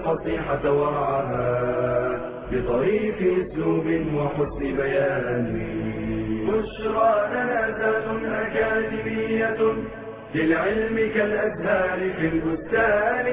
الفصيحة ورعاها بطريف أسلوب وحسن بيان. بشرى لنا ذات أكاديمية للعلم كالأزهار في البستان.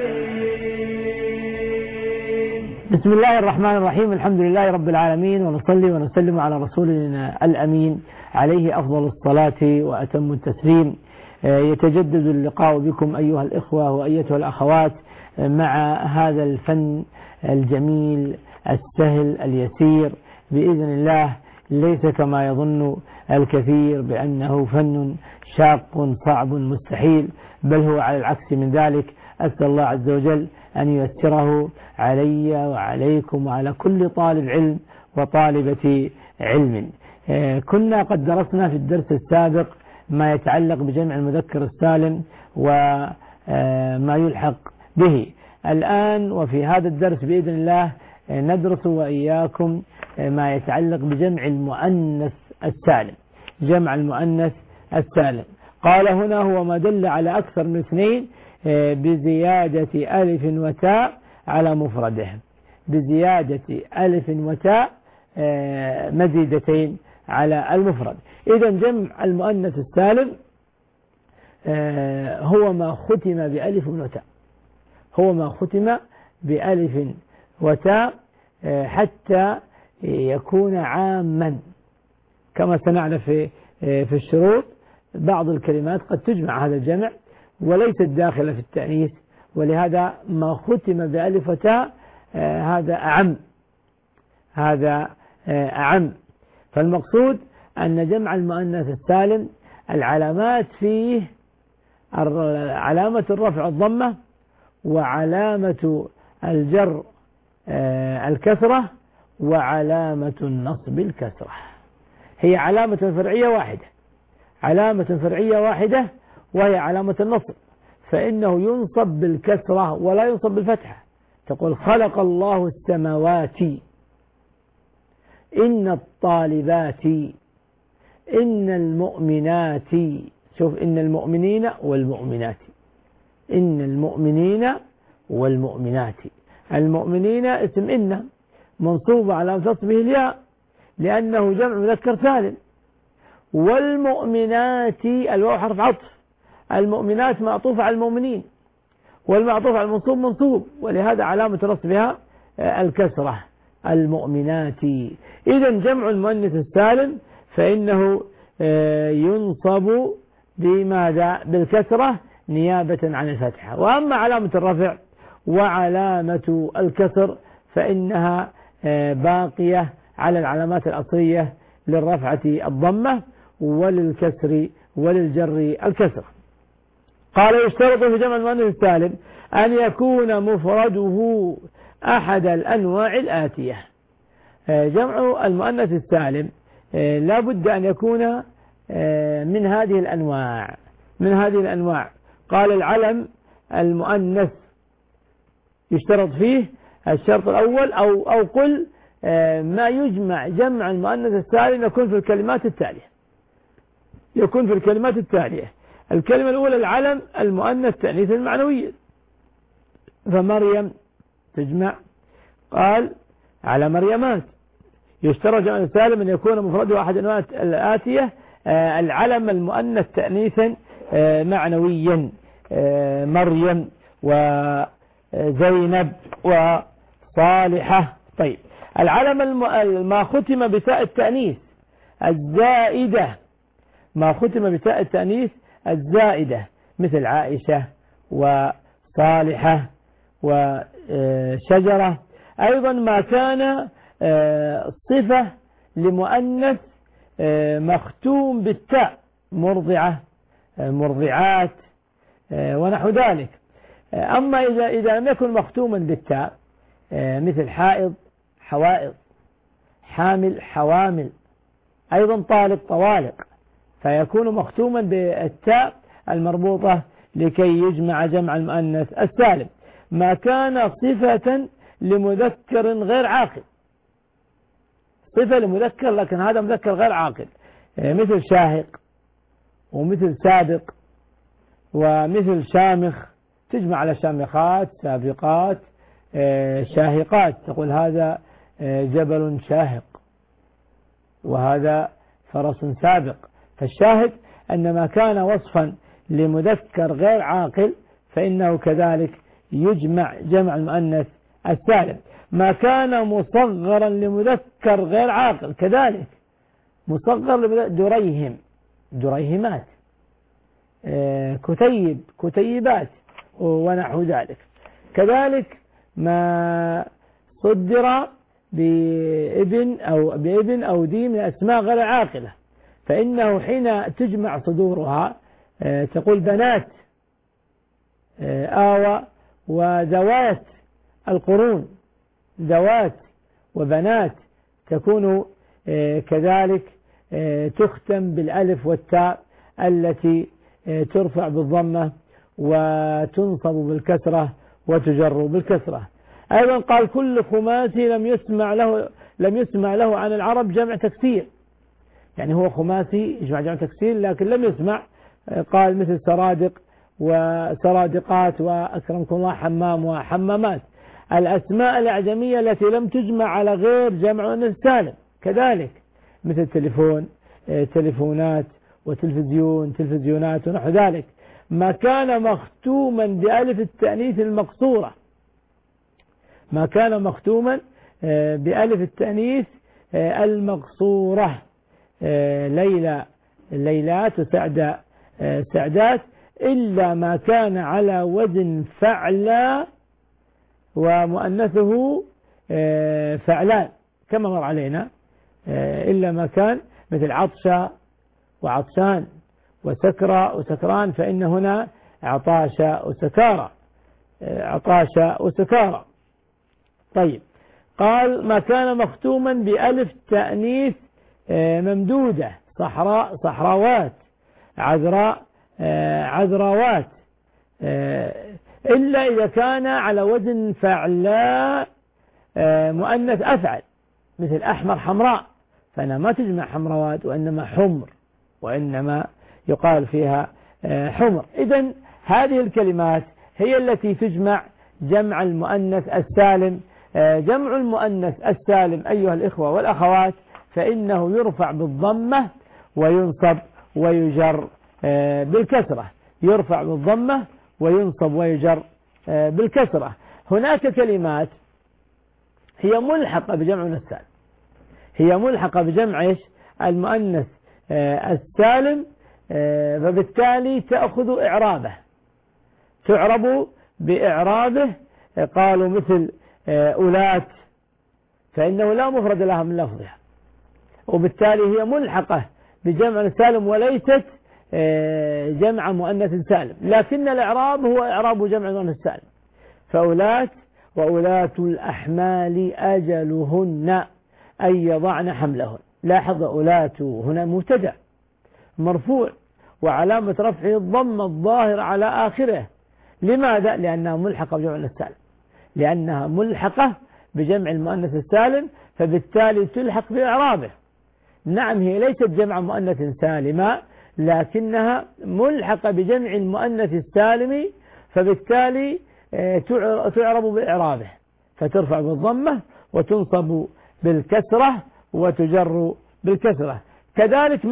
بسم الله الرحمن الرحيم. الحمد لله رب العالمين، ونصلي ونسلم على رسولنا الأمين عليه أفضل الصلاة وأتم التسليم. يتجدد اللقاء بكم أيها الإخوة وأيتها الأخوات مع هذا الفن الجميل السهل اليسير بإذن الله، ليس كما يظن الكثير بأنه فن شاق صعب مستحيل، بل هو على العكس من ذلك. أسأل الله عز وجل أن ييسره علي وعليكم وعلى كل طالب علم وطالبة علم. كنا قد درسنا في الدرس السابق ما يتعلق بجمع المذكر السالم وما يلحق به. الآن وفي هذا الدرس بإذن الله ندرس وإياكم ما يتعلق بجمع المؤنث السالم. جمع المؤنث السالم قال هنا هو ما دل على أكثر من اثنين بزيادة ألف وتاء على مفرده، بزيادة ألف وتاء مزيدتين على المفرد. إذا جمع المؤنث السالم هو ما ختم بألف وتاء، هو ما ختم بألف وتاء حتى يكون عاما، كما سنعرف في الشروط. بعض الكلمات قد تجمع هذا الجمع وليست داخلة في التأنيث، ولهذا ما ختم بألف وتاء هذا أعم، هذا أعم. فالمقصود أن جمع المؤنث السالم العلامات فيه علامة الرفع الضمة، وعلامة الجر الكسرة، وعلامة النصب الكسرة. هي علامة فرعية واحدة، علامة فرعية واحدة، وهي علامة النصب، فإنه ينصب بالكسرة ولا ينصب بالفتحة. تقول خلق الله السماوات، إن الطالبات، إن المؤمنات. شوف، إن المؤمنين والمؤمنات، إن المؤمنين والمؤمنات. المؤمنين اسم إن منصوب على نصبه الياء لأنه جمع مذكر سالم. والمؤمنات الواو حرف عطف، المؤمنات معطوفة على المؤمنين، والمعطوف على المنصوب منصوب، ولهذا علامة نصبها الكسرة. المؤمنات. إذا جمع المؤنث السالم فإنه ينصب بماذا؟ بالكسرة نيابة عن الفتحة. وأما علامة الرفع وعلامة الكسر فإنها باقية على العلامات الأصلية للرفعة الضمة، وللكسر وللجر الكسر. قال يشترط في جمع المؤنث السالم أن يكون مفرده أحد الأنواع الآتية. جمع المؤنث السالم لا بد أن يكون من هذه الأنواع، من هذه الأنواع. قال العلم المؤنث يشترط فيه الشرط الأول أو قل ما يجمع جمع المؤنث السالم يكون في الكلمات التالية، يكون في الكلمات التالية. الكلمة الأولى العلم المؤنث تأنيث المعنوي، فمريم تجمع، قال على مريمات. يشترط جمع السالم أن يكون مفرده أحد الأنواع الآتية العلم المؤنث تأنيثا معنويا، مريم وزينب وصالحة. طيب، العلم ما ختم بتاء التأنيث الزائدة، ما ختم بتاء التأنيث الزائدة مثل عائشة وصالحة وشجرة. أيضا ما كان صفة لمؤنث مختوم بالتاء، مرضعة، مرضعات ونحو ذلك. أما إذا لم يكن مختوما بالتاء مثل حائض، حوائض، حامل، حوامل، أيضا طالق، طوالق، فيكون مختوما بالتاء المربوطة لكي يجمع جمع المؤنث السالم. ما كان صفة لمذكر غير عاقل، صفة لمذكر لكن هذا مذكر غير عاقل، مثل شاهق ومثل سابق ومثل شامخ، تجمع على شامخات، سابقات، شاهقات، تقول هذا جبل شاهق وهذا فرس سابق. فالشاهد أن ما كان وصفا لمذكر غير عاقل فإنه كذلك يجمع جمع المؤنث السالم. ما كان مصغرا لمذكر غير عاقل كذلك مصغر دريهم، دريهمات، كتيب، كتيبات ونحو ذلك. كذلك ما صدر بابن أو دي من أسماء غير عاقلة فإنه حين تجمع صدورها تقول بنات آوى وذوات القرون، ذوات وبنات تكون كذلك تختم بالألف والتاء التي ترفع بالضمة وتنصب بالكسرة وتجر بالكسرة. أيضا قال كل خماسي لم يسمع له عن العرب جمع تكسير، يعني هو خماسي يجمع جمع تكسير لكن لم يسمع، قال مثل سرادق وسرادقات وأكرمكم الله حمام وحمامات. الأسماء الأعجمية التي لم تجمع على غير جمع مؤنث سالم كذلك مثل تليفون، تليفونات، وتلفزيون، تلفزيونات ونحو ذلك. ما كان مختوما بألف التأنيث المقصورة، ما كان مختوما بألف التأنيث المقصورة، ليلى، ليلات، وسعداء، سعدات، إلا ما كان على وزن فعلا ومؤنثه فعلان كما مر علينا، إلا ما كان مثل عطشة وعطشان وسكرى وسكران، فإن هنا عطاشة وسكارى، عطاشة وسكارى. طيب قال ما كان مختوما بألف تأنيث ممدودة، صحراء، صحراوات، عذراء، عذراوات، إلا إذا كان على وزن فعلاء مؤنث أفعل مثل أحمر، حمراء، فأنا ما تجمع حمروات وإنما حمر، وإنما يقال فيها حمر. إذن هذه الكلمات هي التي تجمع جمع المؤنث السالم. جمع المؤنث السالم أيها الإخوة والأخوات فإنه يرفع بالضمة وينصب ويجر بالكسرة، يرفع بالضمة وينصب ويجر بالكسرة. هناك كلمات هي ملحقة بجمع السالم، هي ملحقة بجمع المؤنث السالم، فبالتالي تأخذ إعرابه، تعرب بإعرابه. قالوا مثل أولات فإنه لا مفرد لها من لفظها، وبالتالي هي ملحقة بجمع السالم وليست جمع مؤنث سالم، لكن الإعراب هو إعراب جمع مؤنث سالم. فأولات وأولات الأحمال أجلهن أن يضعن حملهن. لاحظ أولات هنا مبتدأ مرفوع وعلامة رفعه الضمة الظاهرة على آخره. لماذا؟ لأنها ملحقة بجمع السالم، لأنها ملحقة بجمع المؤنث السالم، فبالتالي تلحق بإعرابه. نعم هي ليست جمع مؤنث سالمة لكنها ملحقة بجمع المؤنث السالم، فبالتالي تعرب بإعرابه، فترفع بالضمة وتنصب بالكسرة وتجر بالكسرة. كذلك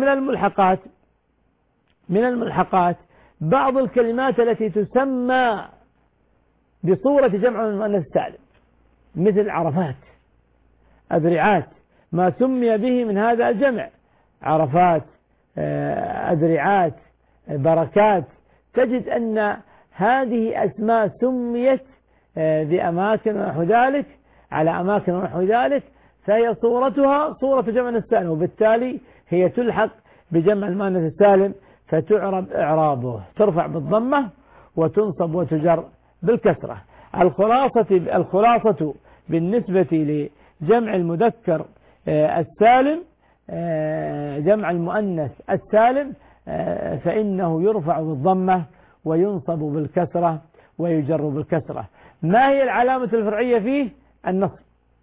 من الملحقات بعض الكلمات التي تسمى بصورة جمع المؤنث السالم مثل عرفات، أذرعات، ما سمي به من هذا الجمع، عرفات، أذرعات، بركات. تجد أن هذه أسماء سميت بأماكن ونحو ذلك، على أماكن ونحو ذلك، فهي صورتها صورة جمع السالم، وبالتالي هي تلحق بجمع المؤنث السالم فتعرب إعرابه، ترفع بالضمة وتنصب وتجر بالكسرة. الخلاصة بالنسبة لجمع المذكر السالم، جمع المؤنث السالم، فإنه يرفع بالضمة وينصب بالكسرة ويجر بالكسرة. ما هي العلامة الفرعية فيه؟ النصب.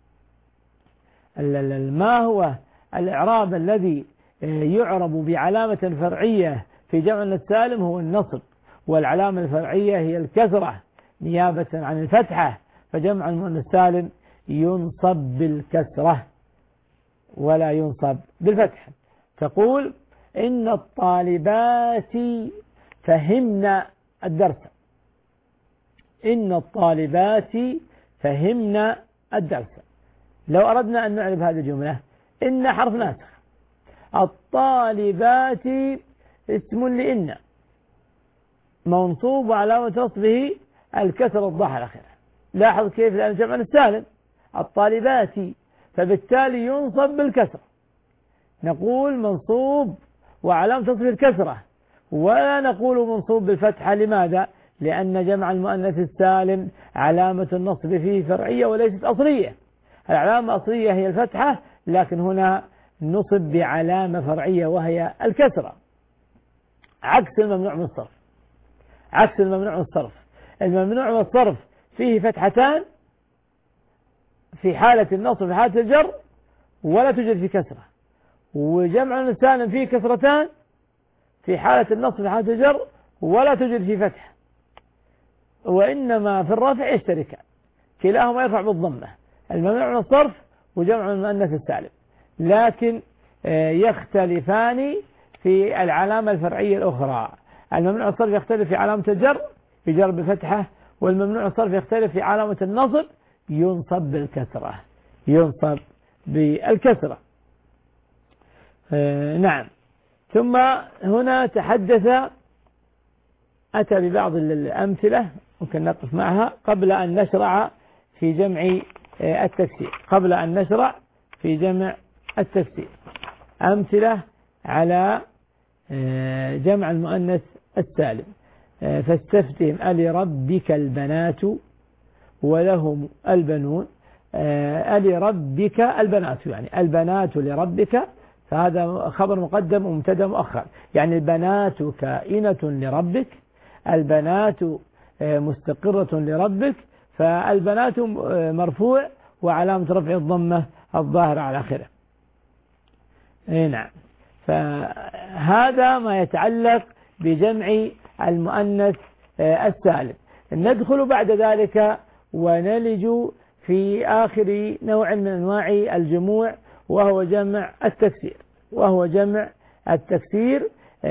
ما هو الإعراب الذي يعرب بعلامة فرعية في جمع السالم؟ هو النصب، والعلامة الفرعية هي الكسرة نيابة عن الفتحة، فجمع المؤنث السالم ينصب بالكسرة ولا ينصب بالفتح. تقول إن الطالبات فهمن الدرس. إن الطالبات فهمن الدرس. لو أردنا أن نعرف هذه الجملة، إن حرف ناسخ، الطالبات اسم لإن منصوب وعلامة نصبه الكسر الظاهر الأخيرة. لاحظ كيف لأن جمع السالم الطالبات، فبالتالي ينصب بالكسر. نقول منصوب وعلامة نصبه الكسرة، ولا نقول منصوب بالفتحة. لماذا؟ لأن جمع المؤنث السالم علامة النصب فيه فرعية وليست أصلية. العلامة الأصلية هي الفتحة، لكن هنا نصب بعلامة فرعية وهي الكسرة، عكس الممنوع من الصرف. عكس الممنوع من الصرف، الممنوع من الصرف فيه فتحتان في حالة النصب في حالة الجر ولا توجد في كسرة، وجمع السالم فيه كسرتان في حالة النصب في حالة الجر ولا توجد في فتح، وإنما في الرفع يشتركان، كلاهما يرفع بالضمة، الممنوع من الصرف وجمع المؤنث السالم، لكن يختلفان في العلامة الفرعية الأخرى. الممنوع من الصرف يختلف في علامة الجر يجر بفتحة، والممنوع من الصرف يختلف في علامة النصب ينصب بالكسرة. ينصب بالكسرة. نعم. ثم هنا تحدث، أتى ببعض الأمثلة ممكن نقف معها قبل أن نشرع في جمع التكسير. قبل أن نشرع في جمع التكسير أمثلة على جمع المؤنث السالم. فاستفتهم ألربك البنات ولهم البنون. ألربك البنات، يعني البنات لربك، فهذا خبر مقدم ومبتدا مؤخر، يعني البنات كائنة لربك، البنات مستقرة لربك، فالبنات مرفوع وعلامة رفع الضمة الظاهرة على آخره. نعم. فهذا ما يتعلق بجمع المؤنث السالم. ندخل بعد ذلك ونلج في آخر نوع من أنواع الجموع، وهو جمع التكسير. وهو جمع التكسير،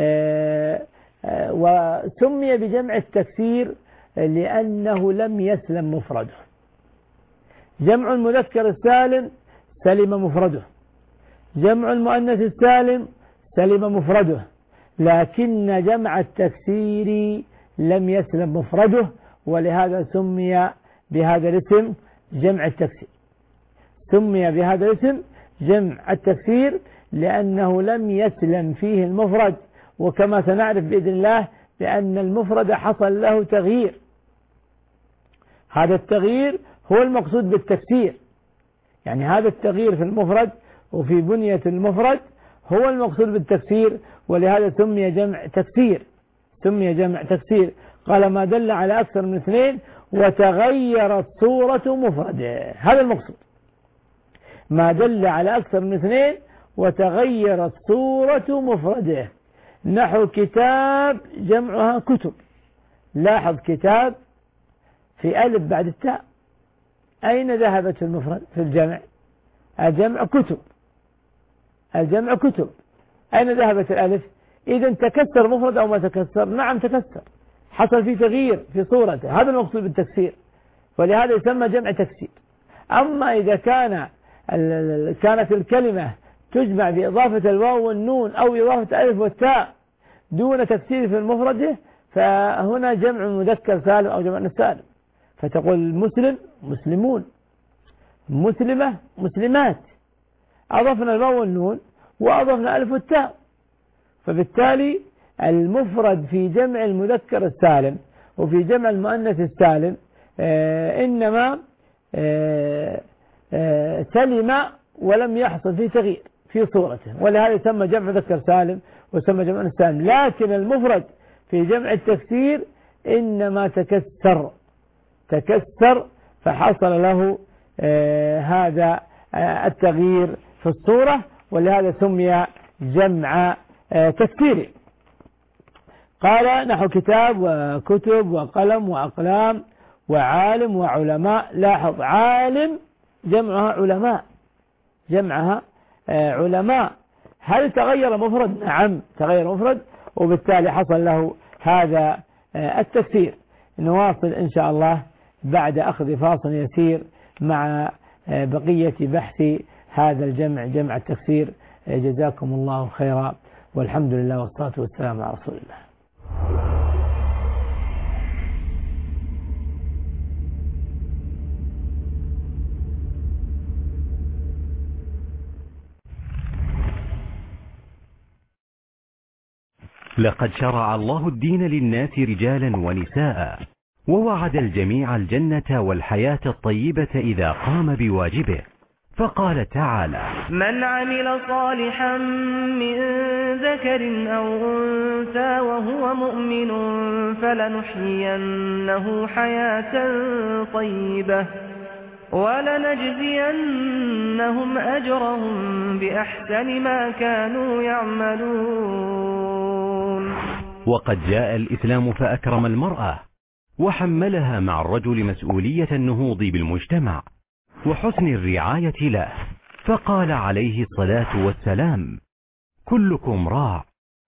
وسمي بجمع التكسير لأنه لم يسلم مفرده. جمع المذكر السالم سلم مفرده، جمع المؤنث السالم سلم مفرده، لكن جمع التكسير لم يسلم مفرده، ولهذا سمي بهذا الاسم جمع التكسير. سمي بهذا الاسم جمع التكسير لأنه لم يسلم فيه المفرد، وكما سنعرف بإذن الله بأن المفرد حصل له تغيير. هذا التغيير هو المقصود بالتكسير، يعني هذا التغيير في المفرد وفي بنية المفرد هو المقصود بالتكسير، ولهذا سمي جمع تكسير. سمي جمع تكسير. قال ما دل على أكثر من اثنين وتغيرت صورة مفرده، هذا المقصود. ما دل على أكثر من اثنين وتغيرت صورة مفرده. نحو كتاب جمعها كتب. لاحظ كتاب في ألف بعد التاء، أين ذهبت في المفرد في الجمع؟ الجمع كتب. الجمع كتب، أين ذهبت الألف؟ إذا تكسر مفرد أو ما تكسر؟ نعم تكسر، حصل فيه تغيير في صورته، هذا المقصود بالتكسير، ولهذا يسمى جمع تكسير. أما إذا كانت الكلمة تجمع بإضافة الواو والنون أو إضافة الألف والتاء دون تكسير في المفرد، فهنا جمع مذكر سالم أو جمع سالم. فتقول مسلم مسلمون، مسلمة مسلمات، أضفنا الواو والنون وأضفنا الألف والتاء. فبالتالي المفرد في جمع المذكر السالم وفي جمع المؤنث السالم إنما سلم ولم يحصل فيه تغيير في صورته، ولهذا يسمى جمع مذكر سالم ويسمى جمع مؤنث سالم. لكن المفرد في جمع التكسير إنما تكسر فحصل له هذا التغيير في الصورة، ولهذا سمي جمع تكسيري. قال نحو كتاب وكتب وقلم وأقلام وعالم وعلماء. لاحظ عالم جمعها علماء، جمعها علماء. هل تغير مفرد؟ نعم تغير مفرد، وبالتالي حصل له هذا التكسير. نواصل إن شاء الله بعد أخذ فاصل يسير مع بقية بحث هذا الجمع، جمع التكسير. جزاكم الله خيرا، والحمد لله والصلاة والسلام على رسول الله. لقد شرع الله الدين للناس رجالا ونساء، ووعد الجميع الجنة والحياة الطيبة إذا قام بواجبه، فقال تعالى: من عمل صالحا من ذكر أو أنثى وهو مؤمن فلنحيينه حياة طيبة ولنجزينهم أجرهم بأحسن ما كانوا يعملون. وقد جاء الإسلام فأكرم المرأة، وحملها مع الرجل مسؤولية النهوض بالمجتمع وحسن الرعاية له، فقال عليه الصلاة والسلام: كلكم راع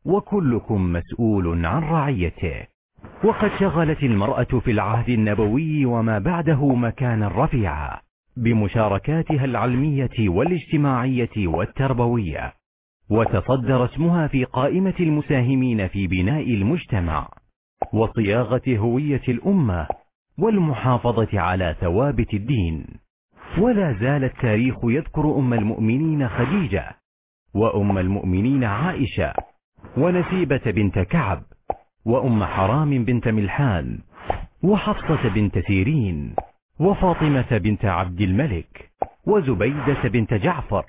وكلكم مسؤول عن رعيته. وقد شغلت المرأة في العهد النبوي وما بعده مكانا رفيعا بمشاركاتها العلمية والاجتماعية والتربوية، وتصدر اسمها في قائمة المساهمين في بناء المجتمع وصياغة هوية الأمة والمحافظة على ثوابت الدين. ولا زال التاريخ يذكر أم المؤمنين خديجة، وأم المؤمنين عائشة، ونسيبة بنت كعب، وأم حرام بنت ملحان، وحفصة بنت سيرين، وفاطمة بنت عبد الملك، وزبيدة بنت جعفر،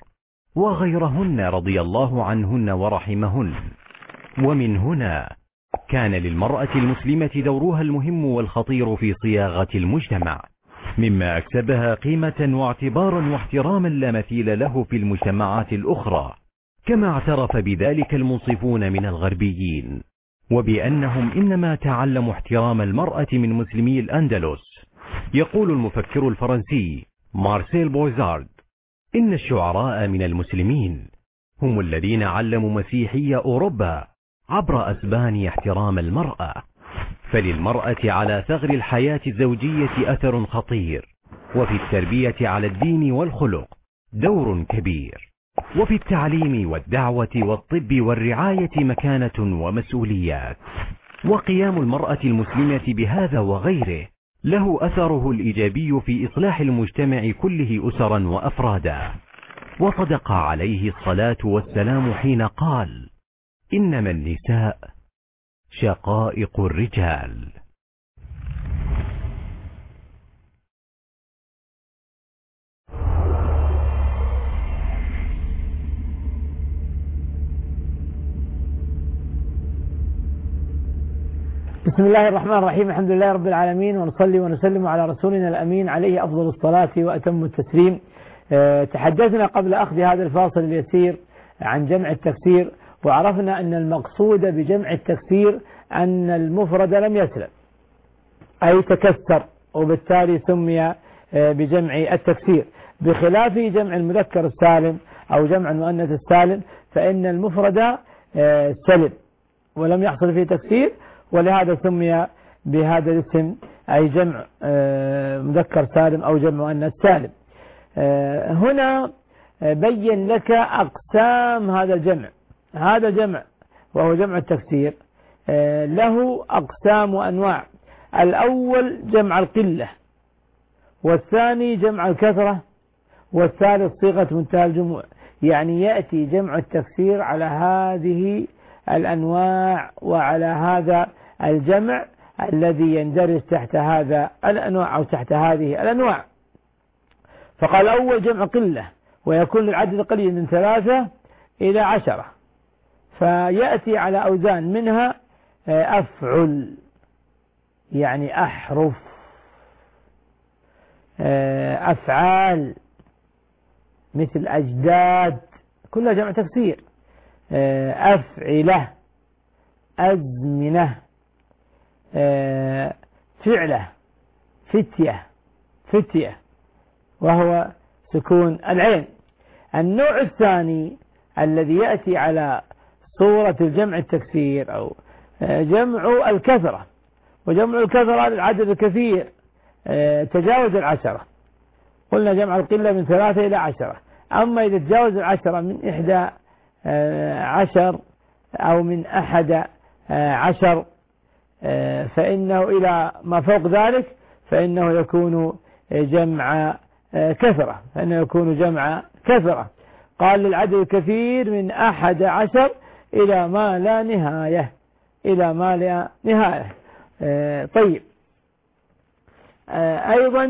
وغيرهن رضي الله عنهن ورحمهن. ومن هنا كان للمرأة المسلمة دورها المهم والخطير في صياغة المجتمع، مما أكسبها قيمة واعتبارا واحتراما لا مثيل له في المجتمعات الأخرى، كما اعترف بذلك المنصفون من الغربيين، وبأنهم إنما تعلموا احترام المرأة من مسلمي الأندلس. يقول المفكر الفرنسي مارسيل بويزارد: إن الشعراء من المسلمين هم الذين علموا مسيحي أوروبا عبر أسبانيا احترام المرأة. فللمرأة على ثغر الحياة الزوجية أثر خطير، وفي التربية على الدين والخلق دور كبير، وفي التعليم والدعوة والطب والرعاية مكانة ومسؤوليات. وقيام المرأة المسلمة بهذا وغيره له أثره الإيجابي في إصلاح المجتمع كله أسرا وأفرادا. وصدق عليه الصلاة والسلام حين قال: إنما النساء شقائق الرجال. بسم الله الرحمن الرحيم. الحمد لله رب العالمين، ونصلي ونسلم على رسولنا الأمين عليه أفضل الصلاة وأتم التسليم. تحدثنا قبل أخذ هذا الفاصل اليسير عن جمع التكسير، وعرفنا أن المقصود بجمع التكسير أن المفرد لم يسلم أي تكسر، وبالتالي سمي بجمع التكسير، بخلاف جمع المذكر السالم أو جمع المؤنث السالم فإن المفرد سلم ولم يحصل فيه تكسير، ولهذا سمي بهذا الاسم أي جمع مذكر سالم أو جمع مؤنث سالم. هنا بين لك أقسام هذا الجمع. هذا الجمع وهو جمع التكسير له أقسام وأنواع. الأول جمع القلة، والثاني جمع الكثرة، والثالث صيغة منتهى الجموع. يعني يأتي جمع التكسير على هذه الأنواع وعلى هذا الجمع الذي يندرج تحت هذا الأنواع أو تحت هذه الأنواع. فقال أول جمع قلة، ويكون العدد قليل من 3 إلى 10، فيأتي على أوزان منها أفعل يعني أحرف، أفعال مثل أجداد كلها جمع تكسير، أفعلة، أزمنة، فعلة فتية وهو سكون العين. النوع الثاني الذي يأتي على صورة الجمع التكسير أو جمع الكثرة، وجمع الكثرة للعدد الكثير تجاوز 10. قلنا جمع القلة من 3 إلى 10. أما إذا تجاوز 10 من 11 أو من 11 فإنه إلى ما فوق ذلك فإنه يكون جمع كثرة. قال للعدد الكثير من 11 إلى ما لا نهاية. طيب، أيضا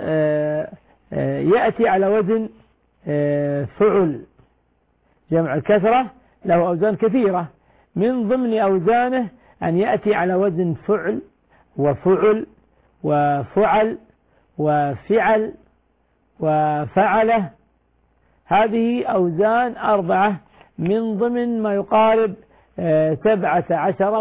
يأتي على وزن فعل. جمع الكثرة له أوزان كثيرة، من ضمن أوزانه أن يأتي على وزن فعل وفعل وفعل وفعل وفعله. هذه أوزان 4 من ضمن ما يقارب 17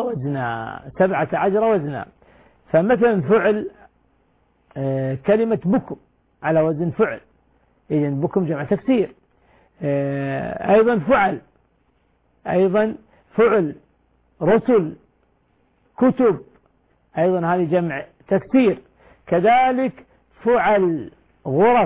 وزنا. فمثلا فعل كلمة بكم على وزن فعل، إذن بكم جمع تكسير. أيضا فعل رسل كتب، أيضا هذه جمع تكسير. كذلك فعل غرف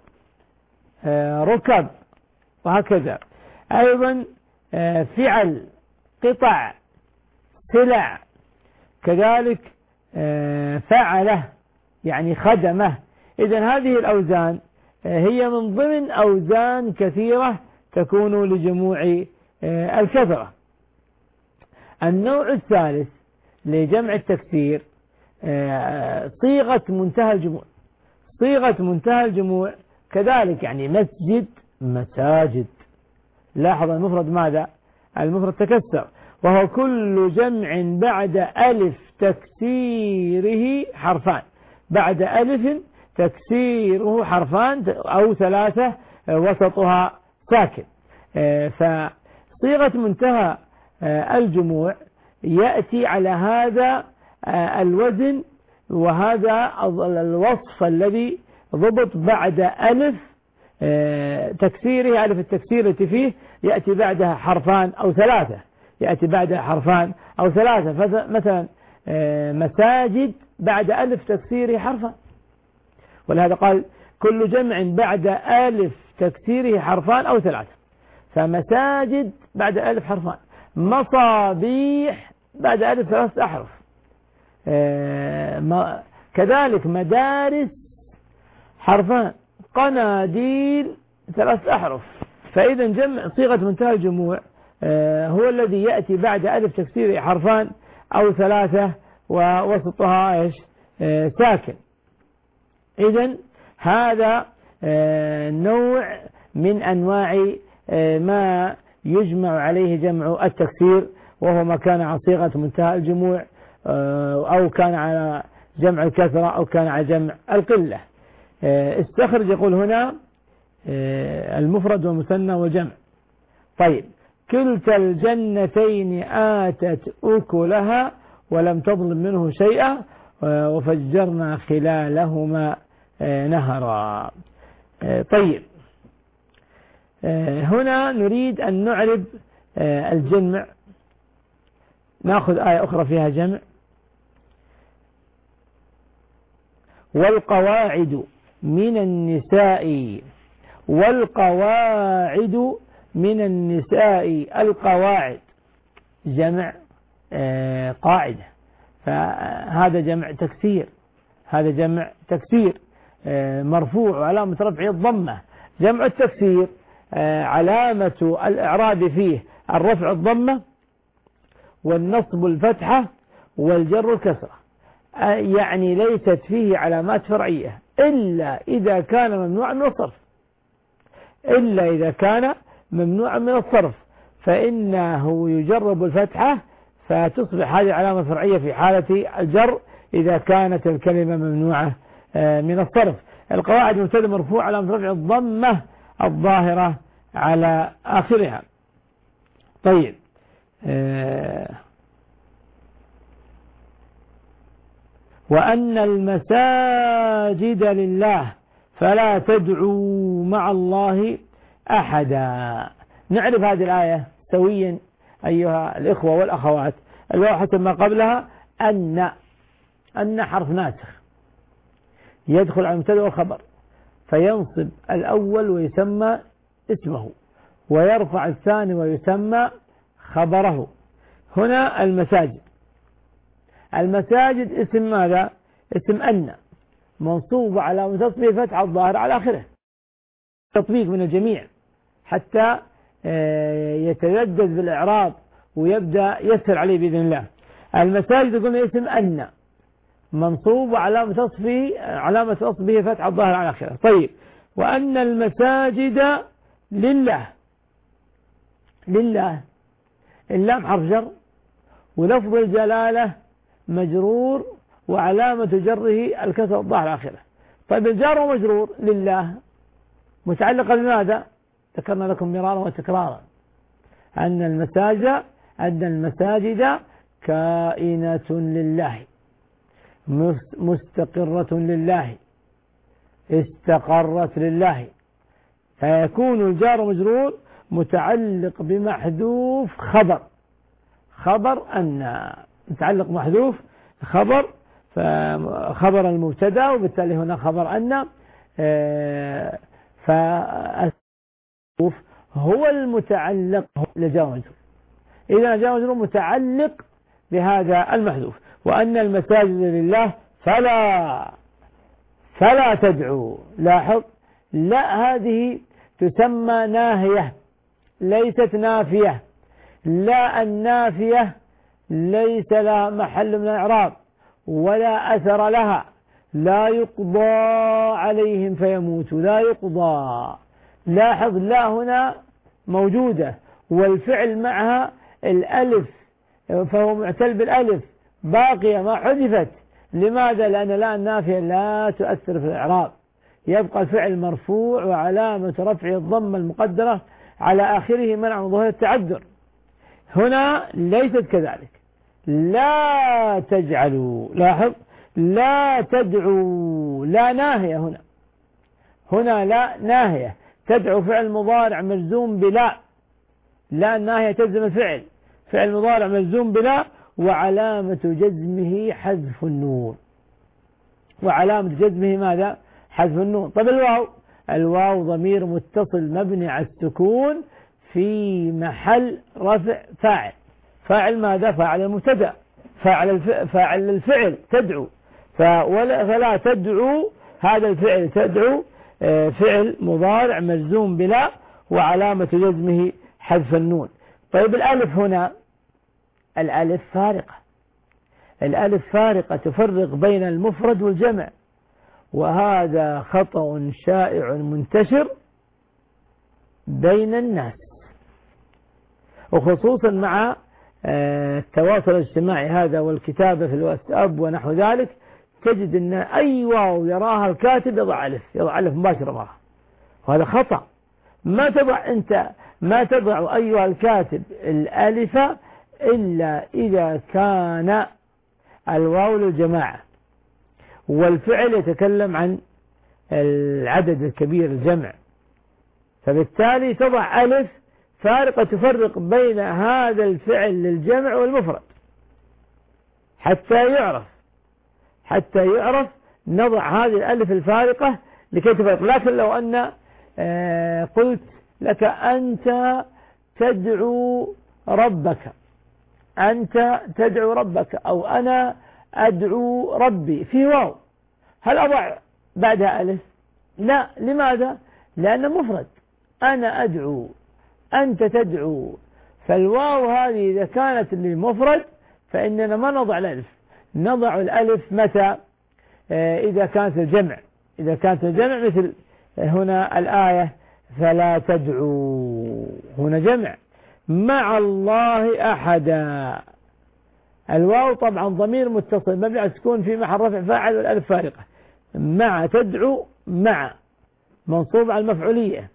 ركب وهكذا. أيضا فعل قطع سلع. كذلك فعله يعني خدمه. إذن هذه الأوزان هي من ضمن أوزان كثيرة تكون لجموع الكثرة. النوع الثالث لجمع التكسير صيغة منتهى الجموع كذلك، يعني مسجد مساجد. لاحظ المفرد ماذا؟ المفرد تكسر، وهو كل جمع بعد ألف تكسيره حرفان. بعد ألف تكسيره حرفان أو 3 وسطها ساكن. فصيغة منتهى الجموع يأتي على هذا الوزن وهذا الوصف الذي ضبط بعد ألف تكسيره. ألف التكسير التي فيه يأتي بعدها حرفان أو 3. مثلا مساجد بعد ألف تكسيره حرفان، ولهذا قال كل جمع بعد ألف تكسيره حرفان أو 3. فمساجد بعد ألف حرفان، مصابيح بعد ألف 3 أحرف. كذلك مدارس حرفان، قناديل 3 أحرف. فإذا جمع صيغة منتهى الجموع هو الذي يأتي بعد ألف تكسيره حرفان أو 3 ووسطها ساكن. إذن هذا نوع من أنواع ما يجمع عليه جمع التكسير، وهو ما كان على صيغة منتهى الجموع أو كان على جمع الكثرة أو كان على جمع القلة. استخرج يقول هنا المفرد والمثنى والجمع. طيب، كلتا الجنتين آتت أكلها ولم تظلم منه شيئا وفجرنا خلالهما نهرا. طيب، هنا نريد أن نعرب الجمع. نأخذ آية أخرى فيها جمع. والقواعد من النساء القواعد جمع قاعدة، فهذا جمع تكسير، مرفوع وعلامة رفعه الضمة. جمع التكسير علامة الإعراب فيه الرفع الضمة والنصب الفتحة والجر الكسرة، يعني ليست فيه علامات فرعية إلا إذا كان ممنوعا من الصرف، فإنه يجرب الفتحة فتصبح هذه علامة فرعية في حالة الجر إذا كانت الكلمة ممنوعة من الصرف. القواعد مبتدأ مرفوع علامة رفع الضمة الظاهرة على آخرها. طيب، وأن المساجد لله فلا تدعوا مع الله أحدا. نعرف هذه الآية سويا أيها الإخوة والأخوات. الواو ما قبلها أن حرف ناسخ يدخل على المبتدأ والخبر، فينصب الأول ويسمى اسمه، ويرفع الثاني ويسمى خبره. هنا المساجد اسم ماذا؟ اسم أن، منصوب على منتصبه فتح الظاهر على آخره، تطبيق من الجميع حتى يتجدد بالإعراب ويبدأ يسهل عليه بإذن الله. المساجد قلنا اسم أن منصوب علامة نصبه فتح الظاهر على آخره. طيب، وأن المساجد لله، اللام حرف جر، ولفظ الجلالة مجرور وعلامة جره الكسر الظاهر على آخره. طيب، الجار ومجرور لله متعلقة بماذا؟ ذكرنا لكم مرارا وتكرارا أن المساجد كائنة لله، مستقرة لله، استقرت لله، فيكون الجار مجرور متعلق بمحذوف خبر أن، متعلق محذوف خبر، فخبر المبتدا، وبالتالي هنا خبر أن، هو المتعلق لجار مجرور. إذا جار مجرور متعلق بهذا المحذوف. وأن المساجد لله فلا تدعوا. لاحظ، لا هذه تسمى ناهية ليست نافية. لا النافية ليس لها محل من الإعراب ولا أثر لها، لا يقضى عليهم فيموتوا، لا يقضى. لاحظ، لا هنا موجودة والفعل معها الألف، فهو معتل بالألف باقية ما حذفت. لماذا؟ لأن لا النافية لا تؤثر في الإعراب، يبقى الفعل مرفوع وعلامة رفعه الضمة المقدرة على آخره منع من ظهور التعذر. هنا ليست كذلك. لا تجعلوا، لاحظ، لا تدعوا، لا ناهية هنا لا ناهية. تدعو فعل مضارع مجزوم بلا، لا الناهية تجزم الفعل، فعل مضارع مجزوم بلا، وعلامة جزمه حذف النون. وعلامة جزمه ماذا؟ حذف النون. طب الواو ضمير متصل مبني على السكون في محل رفع فاعل ماذا؟ فاعل المبتدا، فاعل الفعل تدعو. فلا تدعو، هذا الفعل تدعو فعل مضارع مجزوم بلا، وعلامة جزمه حذف النون. طيب، الألف هنا الألف فارقة تفرق بين المفرد والجمع، وهذا خطأ شائع منتشر بين الناس، وخصوصا مع التواصل الاجتماعي هذا والكتابة في الواتساب ونحو ذلك، تجد أن أي واو يراها الكاتب يضع ألف مباشرة معها، وهذا خطأ. ما تضع أيها الكاتب الألف إلا إذا كان الواو للجماعة، والفعل يتكلم عن العدد الكبير الجمع، فبالتالي تضع ألف فارقة تفرق بين هذا الفعل للجمع والمفرد حتى يعرف نضع هذه الألف الفارقة لكي تفرق. لكن لو أن قلت لك أنت تدعو ربك أو أنا أدعو ربي في واو، هل أضع بعدها ألف؟ لا. لماذا؟ لأنه مفرد، أنا أدعو أنت تدعو. فالواو هذه إذا كانت للمفرد فإننا ما نضع الألف، نضع الألف متى؟ إذا كانت الجمع مثل هنا الآية فلا تدعوا، هنا جمع مع الله أحدا. الواو طبعا ضمير متصل مبني على السكون في محل رفع فاعل، والألف فارقة. مع تدعو، مع منصوب على المفعولية،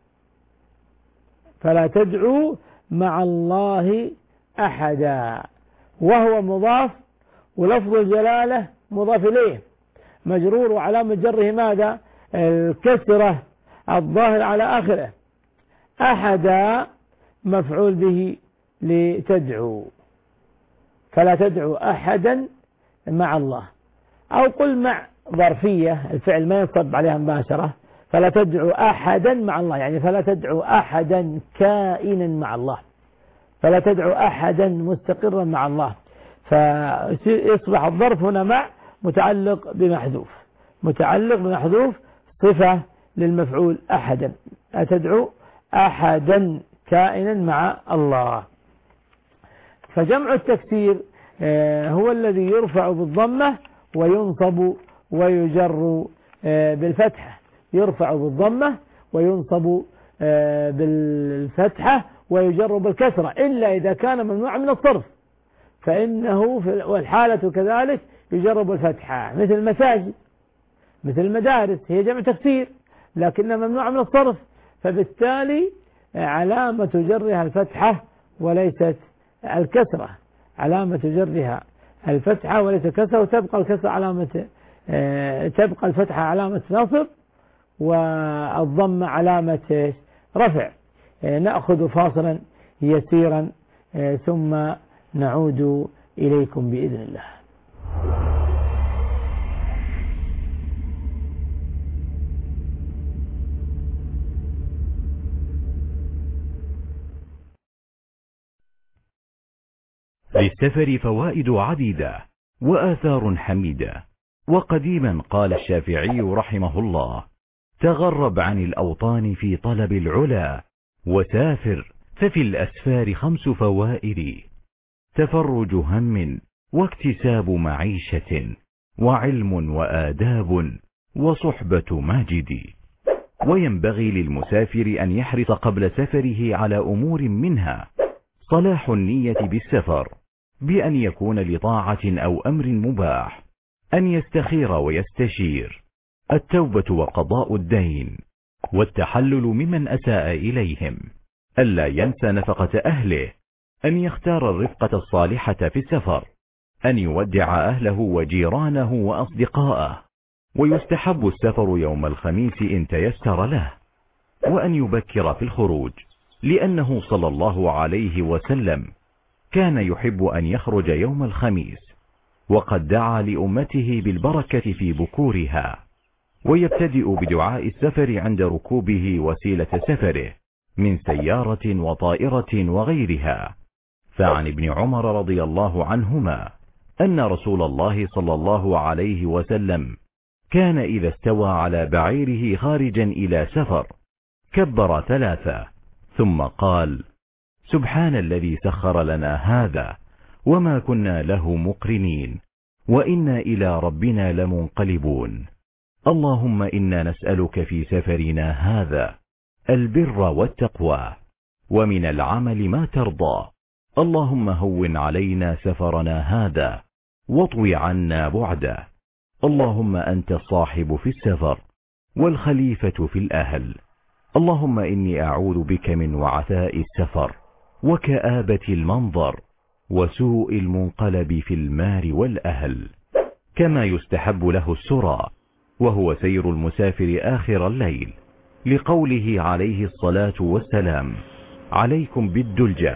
فلا تدعوا مع الله أحدا، وهو مضاف، ولفظ الجلالة مضاف إليه مجرور وعلامة جره ماذا؟ الكسرة الظاهر على آخره. أحد مفعول به لتدعو، فلا تدعو أحدا مع الله، أو قل مع ظرفية الفعل ما ينصب عليها مباشرة، فلا تدعو أحدا مع الله، يعني فلا تدعو أحدا كائنا مع الله، فلا تدعو أحدا مستقرا مع الله. فيصبح الظرف هنا مع متعلق بمحذوف، متعلق بمحذوف صفة للمفعول أحدا، أتدعو أحدا كائنا مع الله. فجمع التكسير هو الذي يرفع بالضمة وينصب ويجر بالفتحة، يرفع بالضمة وينصب بالفتحة ويجر بالكسرة، إلا إذا كان ممنوعا من الصرف فإنه والحالة كذلك يجر بالفتحة، مثل المساجد مثل المدارس هي جمع تكسير لكنها ممنوعة من الصرف، فبالتالي علامة جرها الفتحة وليست الكسرة، علامة جرها الفتحة وليس الكسرة، وتبقى الكسرة علامة تبقى الفتحة علامة نصب والضم علامة رفع. نأخذ فاصلا يسيرا ثم نعود إليكم بإذن الله. للسفر فوائد عديدة وآثار حميدة. وقديما قال الشافعي رحمه الله: تغرب عن الأوطان في طلب العلا، وسافر ففي الأسفار 5 فوائد: تفرج هم، واكتساب معيشة، وعلم وآداب، وصحبة ماجد. وينبغي للمسافر أن يحرص قبل سفره على أمور منها صلاح النية بالسفر، بأن يكون لطاعة أو أمر مباح، أن يستخير ويستشير، التوبة وقضاء الدين، والتحلل ممن أساء إليهم، ألا ينسى نفقة أهله، أن يختار الرفقة الصالحة في السفر، أن يودع أهله وجيرانه وأصدقاءه. ويستحب السفر يوم الخميس إن تيسر له، وأن يبكر في الخروج، لأنه صلى الله عليه وسلم كان يحب أن يخرج يوم الخميس، وقد دعا لأمته بالبركة في بكورها. ويبتدئ بدعاء السفر عند ركوبه وسيلة سفره من سيارة وطائرة وغيرها. فعن ابن عمر رضي الله عنهما أن رسول الله صلى الله عليه وسلم كان إذا استوى على بعيره خارجا إلى سفر كبر 3 ثم قال: سبحان الذي سخر لنا هذا وما كنا له مقرنين وإنا إلى ربنا لمنقلبون. اللهم إنا نسألك في سفرنا هذا البر والتقوى، ومن العمل ما ترضى. اللهم هون علينا سفرنا هذا واطوي عنا بعده. اللهم أنت الصاحب في السفر والخليفة في الأهل. اللهم إني أعوذ بك من وعثاء السفر وكآبة المنظر وسوء المنقلب في المال والأهل. كما يستحب له السرى، وهو سير المسافر آخر الليل، لقوله عليه الصلاة والسلام: عليكم بالدلجة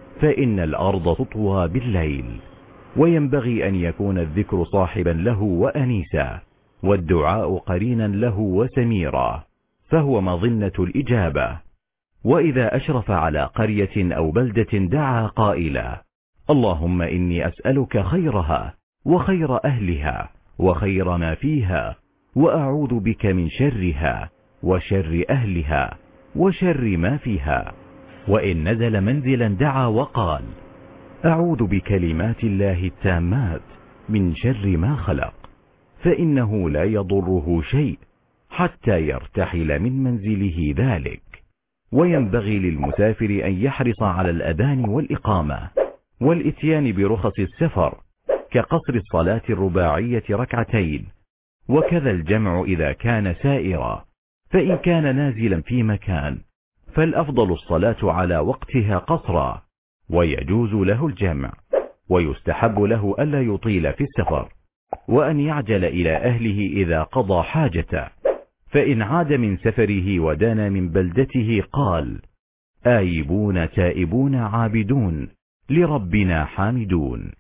فإن الأرض تطوى بالليل. وينبغي أن يكون الذكر صاحبا له وأنيسا، والدعاء قرينا له وسميرا، فهو مظنة الإجابة. وإذا أشرف على قرية أو بلدة دعا قائلا: اللهم إني أسألك خيرها وخير أهلها وخير ما فيها، وأعوذ بك من شرها وشر أهلها وشر ما فيها. وإن نزل منزلا دعا وقال: أعوذ بكلمات الله التامات من شر ما خلق، فإنه لا يضره شيء حتى يرتحل من منزله ذلك. وينبغي للمسافر أن يحرص على الأذان والإقامة والإتيان برخص السفر، كقصر الصلاة الرباعية 2، وكذا الجمع إذا كان سائرا. فإن كان نازلا في مكان فالأفضل الصلاة على وقتها قصرا، ويجوز له الجمع. ويستحب له ألا يطيل في السفر، وأن يعجل إلى أهله إذا قضى حاجته، فإن عاد من سفره ودان من بلدته قال: آيبون تائبون عابدون لربنا حامدون.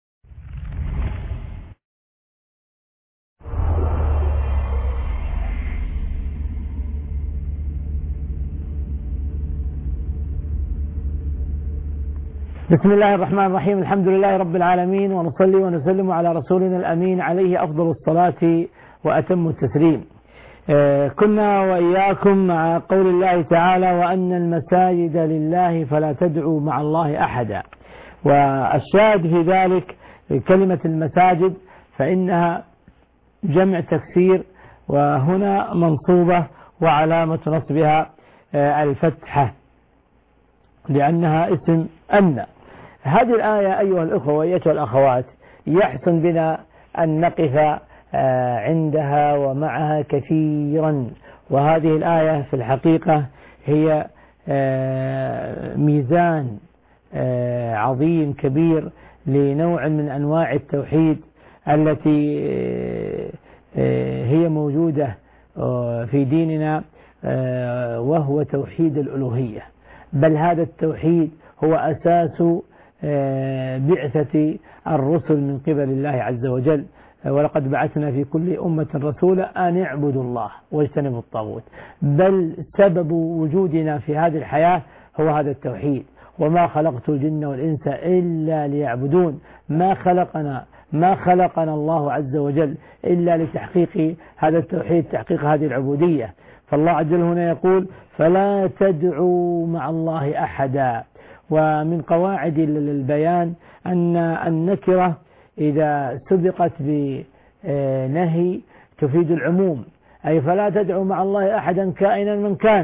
بسم الله الرحمن الرحيم. الحمد لله رب العالمين، ونصلي ونسلم على رسولنا الأمين عليه أفضل الصلاة وأتم التسليم. كنا وإياكم مع قول الله تعالى: وأن المساجد لله فلا تدعوا مع الله أحدا. والشاهد في ذلك كلمة المساجد فإنها جمع تكسير، وهنا منصوبة وعلامة نصبها الفتحة لأنها اسم أن. هذه الآية أيها الأخوة وأيتها الأخوات يحسن بنا أن نقف عندها ومعها كثيرا. وهذه الآية في الحقيقة هي ميزان عظيم كبير لنوع من أنواع التوحيد التي هي موجودة في ديننا، وهو توحيد الألوهية. بل هذا التوحيد هو أساس بعثة الرسل من قبل الله عز وجل: ولقد بعثنا في كل أمة رسولا أن اعبدوا الله واجتنبوا الطاغوت. بل سبب وجودنا في هذه الحياة هو هذا التوحيد. وما خلقت الجن والإنس إلا ليعبدون. ما خلقنا الله عز وجل إلا لتحقيق هذا التوحيد، تحقيق هذه العبودية. فالله عز وجل هنا يقول: فلا تدعوا مع الله أحدا. ومن قواعد البيان أن النكرة إذا سبقت بنهي تفيد العموم، أي فلا تدعوا مع الله أحدا كائنا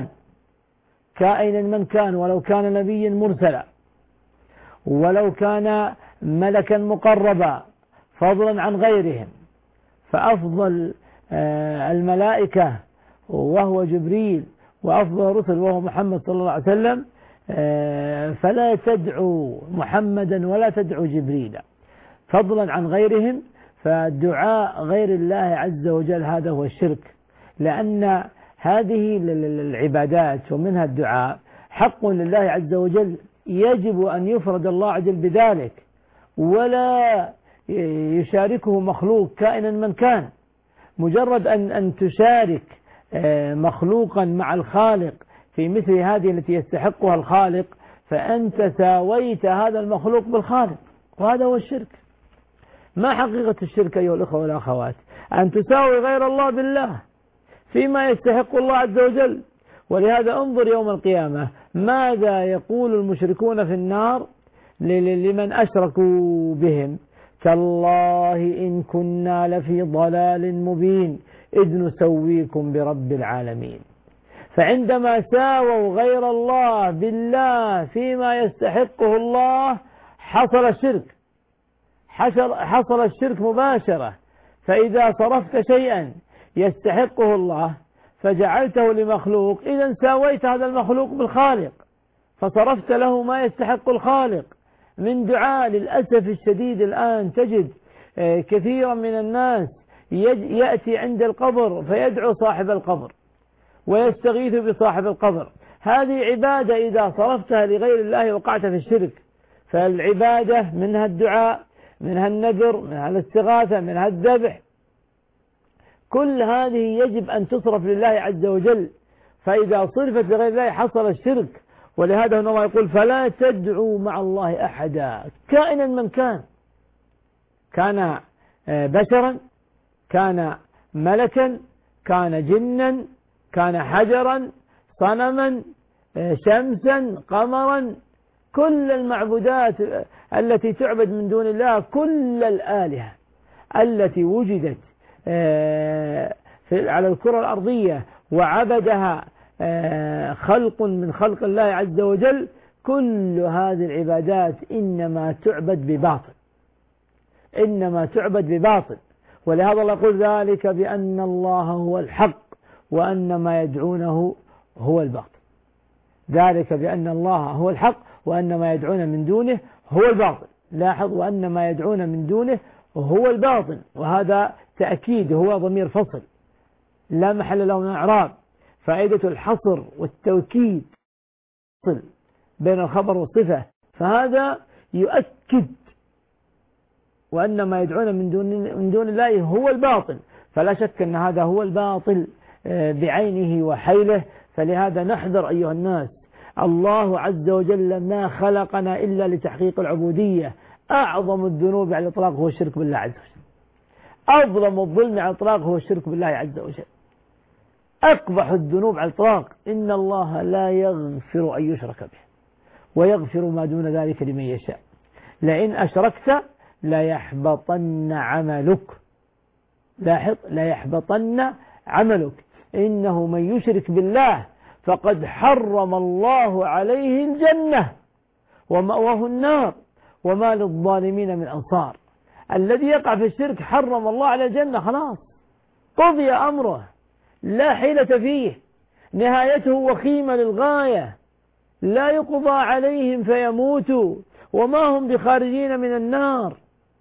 من كان، ولو كان نبيا مرسلا، ولو كان ملكا مقربا، فضلا عن غيرهم. فأفضل الملائكة وهو جبريل، وأفضل الرسل وهو محمد صلى الله عليه وسلم. فلا تدعوا محمدا ولا تدعوا جبريل، فضلا عن غيرهم. فدعاء غير الله عز وجل هذا هو الشرك، لأن هذه العبادات ومنها الدعاء حق لله عز وجل، يجب أن يفرد الله عز وجل بذلك، ولا يشاركه مخلوق كائنا من كان. مجرد أن تشارك مخلوقا مع الخالق في مثل هذه التي يستحقها الخالق، فأنت ساويت هذا المخلوق بالخالق، وهذا هو الشرك. ما حقيقة الشرك أيها الأخوة والأخوات؟ أن تساوي غير الله بالله فيما يستحق الله عز وجل. ولهذا انظر يوم القيامة ماذا يقول المشركون في النار لمن أشركوا بهم: تالله إن كنا لفي ضلال مبين إذ نسويكم برب العالمين. فعندما ساووا غير الله بالله فيما يستحقه الله حصل الشرك مباشرة. فإذا صرفت شيئا يستحقه الله فجعلته لمخلوق، إذا ساويت هذا المخلوق بالخالق، فصرفت له ما يستحق الخالق من دعاء. للأسف الشديد الآن تجد كثيرا من الناس يأتي عند القبر فيدعو صاحب القبر ويستغيث بصاحب القبر. هذه عبادة إذا صرفتها لغير الله وقعت في الشرك. فالعبادة منها الدعاء، منها النذر، منها الاستغاثة، منها الذبح، كل هذه يجب أن تصرف لله عز وجل. فإذا صرفت لغير الله حصل الشرك. ولهذا هنا الله يقول: فلا تدعوا مع الله أحدا كائنا من كان بشرا، كان ملكا، كان جنا، كان حجرا، صنما، شمسا، قمرا، كل المعبودات التي تعبد من دون الله، كل الآلهة التي وجدت على الكرة الأرضية وعبدها خلق من خلق الله عز وجل، كل هذه العبادات إنما تعبد بباطل. ولهذا الله يقول: ذلك بأن الله هو الحق وأن ما يدعونه هو الباطل. ذلك بأن الله هو الحق وأن ما يدعون من دونه هو الباطل. لاحظ: وأن ما يدعون من دونه هو الباطن، وهذا تأكيد، هو ضمير فصل لا محل له من الإعراب. فائدة الحصر والتوكيد بين الخبر والصفة، فهذا يؤكد وأن ما يدعون من دون الله هو الباطل، فلا شك أن هذا هو الباطل بعينه وحيله. فلهذا نحذر أيها الناس، الله عز وجل ما خلقنا إلا لتحقيق العبودية. أعظم الذنوب على الإطلاق هو الشرك بالله عز وجل، أظلم الظلم على الإطلاق هو الشرك بالله عز وجل، أقبح الذنوب على الإطلاق. إن الله لا يغفر أن يشرك به ويغفر ما دون ذلك لمن يشاء. لئن أشركت لا يحبطن عملك، لاحظ، لا يحبطن عملك. إنه من يشرك بالله فقد حرم الله عليه الجنة ومأواه النار وما للظالمين من أنصار. الذي يقع في الشرك حرم الله على الجنة، خلاص قضي أمره، لا حيلة فيه، نهايته وخيمة للغاية، لا يقضى عليهم فيموتوا وما هم بخارجين من النار.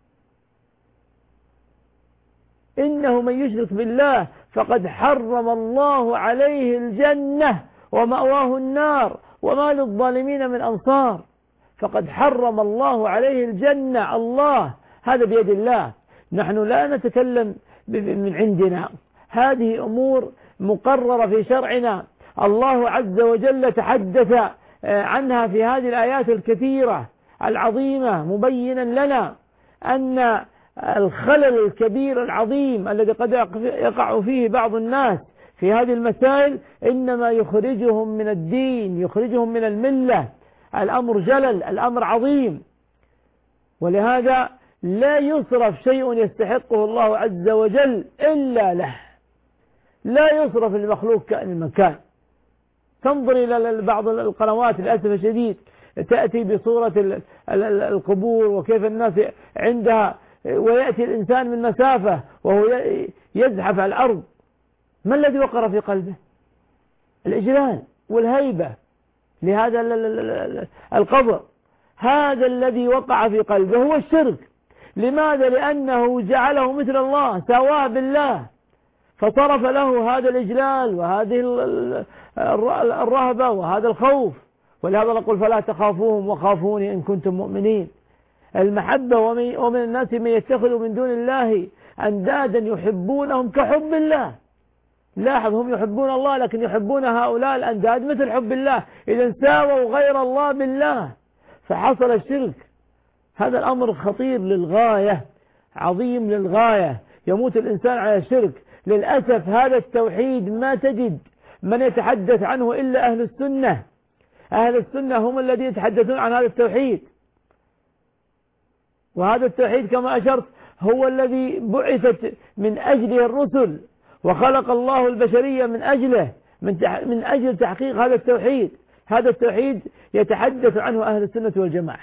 إنه من يشرك بالله فقد حرم الله عليه الجنة ومأواه النار وما للظالمين من أنصار. فقد حرم الله عليه الجنة، الله، هذا بيد الله، نحن لا نتكلم من عندنا، هذه أمور مقررة في شرعنا، الله عز وجل تحدث عنها في هذه الآيات الكثيرة العظيمة، مبينا لنا أن الخلل الكبير العظيم الذي قد يقع فيه بعض الناس في هذه المسائل إنما يخرجهم من الدين، يخرجهم من الملة. الأمر جلل، الأمر عظيم، ولهذا لا يصرف شيء يستحقه الله عز وجل إلا له، لا يصرف المخلوق كائن مكان. تنظر إلى بعض القنوات للأسف الشديد تأتي بصورة القبور وكيف الناس عندها، ويأتي الإنسان من مسافة وهو يزحف على الأرض. ما الذي وقر في قلبه؟ الإجلال والهيبة لهذا القبر. هذا الذي وقع في قلبه هو الشرك. لماذا؟ لأنه جعله مثل الله، سواه بالله، فصرف له هذا الإجلال وهذه الرهبة وهذا الخوف. ولهذا نقول فلا تخافوهم وخافوني إن كنتم مؤمنين. المحبة، ومن الناس من يتخذ من دون الله أندادا يحبونهم كحب الله. لاحظ، هم يحبون الله لكن يحبون هؤلاء الأنداد مثل حب الله، إذا ساووا غير الله بالله فحصل الشرك. هذا الأمر خطير للغاية، عظيم للغاية، يموت الإنسان على الشرك. للأسف هذا التوحيد ما تجد من يتحدث عنه إلا أهل السنة. أهل السنة هم الذين يتحدثون عن هذا التوحيد، وهذا التوحيد كما أشرت هو الذي بعثت من أجله الرسل، وخلق الله البشرية من أجله، من أجل تحقيق هذا التوحيد. هذا التوحيد يتحدث عنه أهل السنة والجماعة،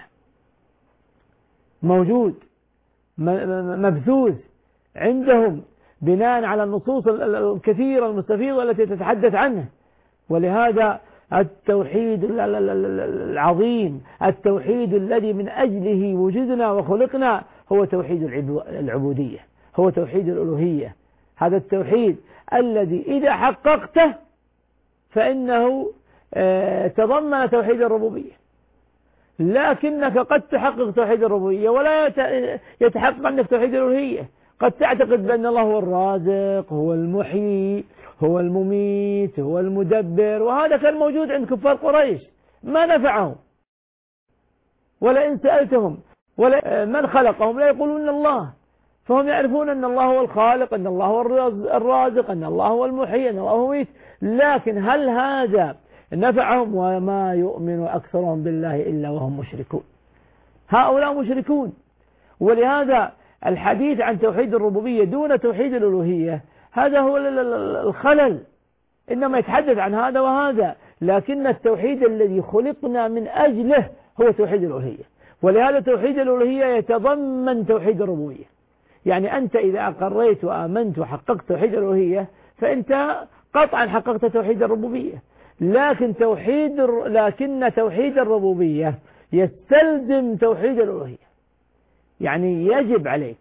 موجود مبثوث عندهم بناء على النصوص الكثيرة المستفيضة التي تتحدث عنه. ولهذا التوحيد العظيم، التوحيد الذي من أجله وجدنا وخلقنا، هو توحيد العبودية، هو توحيد الألوهية. هذا التوحيد الذي إذا حققته فإنه تضمن توحيد الربوبية، لكنك قد تحقق توحيد الربوبية ولا يتحقق عندك توحيد الألوهية. قد تعتقد بأن الله هو الرازق، هو المحيي، هو المميت، هو المدبر، وهذا كان موجود عند كفار قريش ما نفعهم. ولئن سألتهم من خلقهم لا يقولون الله، فهم يعرفون أن الله هو الخالق، أن الله هو الرازق، أن الله هو المحيي، أن الله هو المميت، لكن هل هذا نفعهم؟ وما يؤمن أكثرهم بالله إلا وهم مشركون. هؤلاء مشركون. ولهذا الحديث عن توحيد الربوبية دون توحيد الألوهية هذا هو الخلل، إنما يتحدث عن هذا وهذا، لكن التوحيد الذي خلقنا من أجله هو توحيد الألوهية. ولهذا توحيد الألوهية يتضمن توحيد الربوبية. يعني أنت إذا أقريت وآمنت وحققت توحيد الألوهية فأنت قطعا حققت توحيد الربوبية. لكن توحيد الربوبية يستلزم توحيد الألوهية، يعني يجب عليك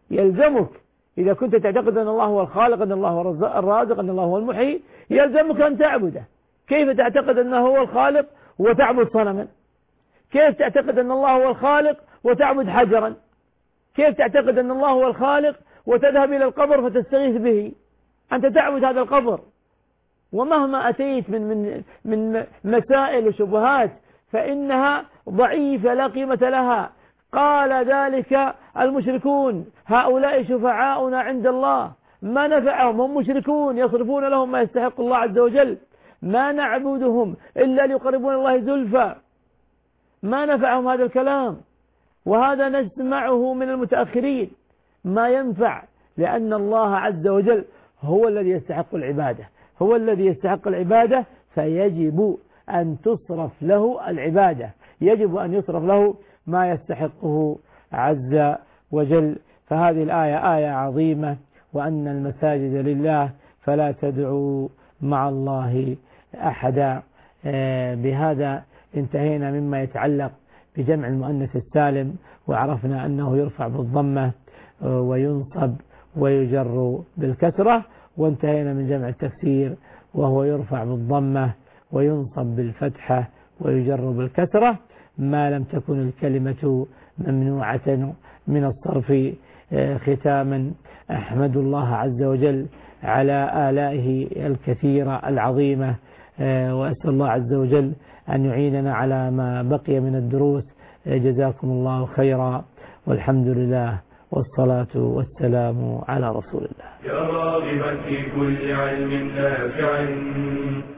يلزمك إذا كنت تعتقد أن الله هو الخالق، أن الله هو الرازق، أن الله هو المحيي، يلزمك أن تعبده. كيف تعتقد أنه هو الخالق وتعبد صنما؟ كيف تعتقد أن الله هو الخالق وتعبد حجرا؟ كيف تعتقد أن الله هو الخالق وتذهب إلى القبر فتستغيث به؟ أنت تعبد هذا القبر. ومهما أتيت من مسائل وشبهات فإنها ضعيفة لا قيمة لها. قال ذلك المشركون: هؤلاء شفعاؤنا عند الله ما نفعهم، هم مشركون يصرفون لهم ما يستحق الله عز وجل، ما نعبدهم إلا ليقربون الله زلفى. ما نفعهم هذا الكلام، وهذا نسمعه من المتأخرين. ما ينفع، لأن الله عز وجل هو الذي يستحق العبادة، هو الذي يستحق العبادة، فيجب أن تصرف له العبادة، يجب أن يصرف له ما يستحقه عز وجل. فهذه الآية آية عظيمة، وأن المساجد لله فلا تدعوا مع الله أحدا. بهذا انتهينا مما يتعلق بجمع المؤنث السالم، وعرفنا أنه يرفع بالضمة وينصب ويجر بالكسرة، وانتهينا من جمع التكسير وهو يرفع بالضمة وينصب بالفتحة ويجر بالكسرة ما لم تكن الكلمة ممنوعة من الصرف. ختاما، أحمد الله عز وجل على آلائه الكثيرة العظيمة، وأسأل الله عز وجل أن يعيننا على ما بقي من الدروس. جزاكم الله خيرا، والحمد لله، والصلاة والسلام على رسول الله. يا راغبا في كل علم نافع